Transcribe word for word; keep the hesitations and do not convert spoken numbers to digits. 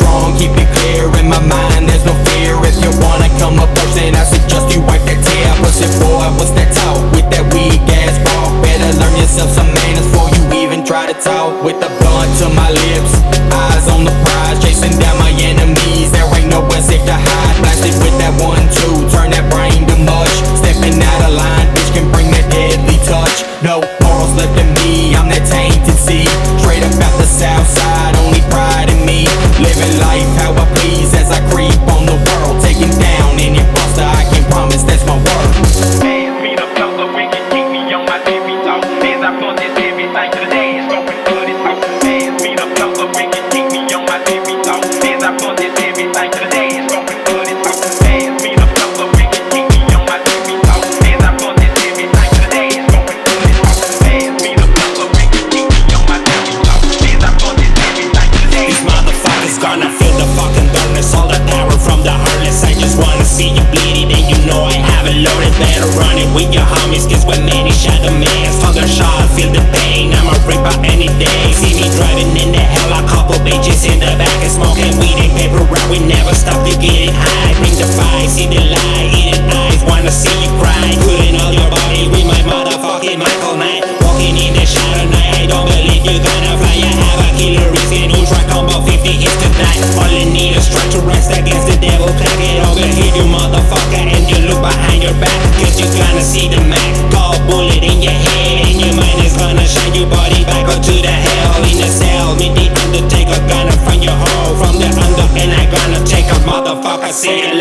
strong, keep it clear in my mind, there's no fear. If you wanna come up first, then I suggest you wipe that tear. Pussy boy, what's that talk with that weak ass walk? Better learn yourself some manners before you even try to talk. With the blunt to my lips, eyes on the prize, chasing down my enemies, there ain't nowhere safe to hide. Blasted with that one two, turn that brain to mush. Stepping out of line, bitch can bring that deadly touch. No morals left in me, I'm that tainted seed. Straight up out the south side, only pride in me. Living life how I please as I creep on the world. Taking down any buster, I can promise that's my word. Hands beat up, cause the wicked keep me on my tippy toe. As I put this everything to the day, it's going good as hoe. Hands beat up, cause the wicked keep me on my tippy toe. As I put this everything to the day, it's going good as hoe. Hands beat up, cause the wicked keep me on my tippy toe. As I put this everything to the day, it's going good as hoe. Hands beat up, cause the wicked keep me on my tippy toe. As I put this everything to the day. These motherfuckers gonna feel the fucking darkness, all the terror from the heartless. I just wanna see you bleed it, and you know I have it loaded. Better run it with your homies, cause when many shot the man, thunder shot, feel the pain. I'm a ripper any day. See me driving in the hell, a couple bitches in the back and smoking weed and paper route. We never stop to get it high. Bring the fire, see the light, eating eyes, wanna see you cry. Putting all your body with my motherfucking Michael Knight. Walking in the shadow night, I don't believe you're gonna fly. I have a killer risk and ultra combo fifty hits tonight. All you need is strength to rest against the devil. Clack it over, hit you motherfucker, and you look behind your back, cause you're gonna see the max. Cold bullet in your head, and your mind is gonna shine your body back up to the hell. In the cell, me the Undertaker gonna find your hole from the under, and I gonna take a motherfucker singing.